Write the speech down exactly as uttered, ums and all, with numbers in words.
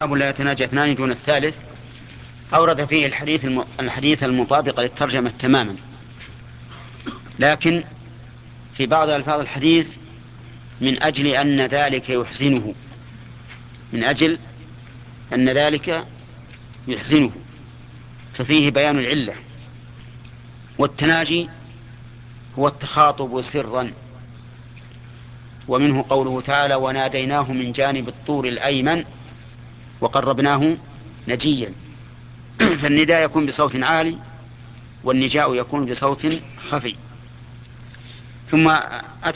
باب لا يتناجى اثنان دون الثالث أورد فيه الحديث الم... الحديث المطابق للترجمة تماما، لكن في بعض ألفاظ الحديث من أجل أن ذلك يحزنه من أجل أن ذلك يحزنه ففيه بيان العلة. والتناجي هو التخاطب سرا، ومنه قوله تعالى: وناديناه من جانب الطور الأيمن وقربناه نجيا. فالنداء يكون بصوت عالي، والنجاء يكون بصوت خفي. ثم أتى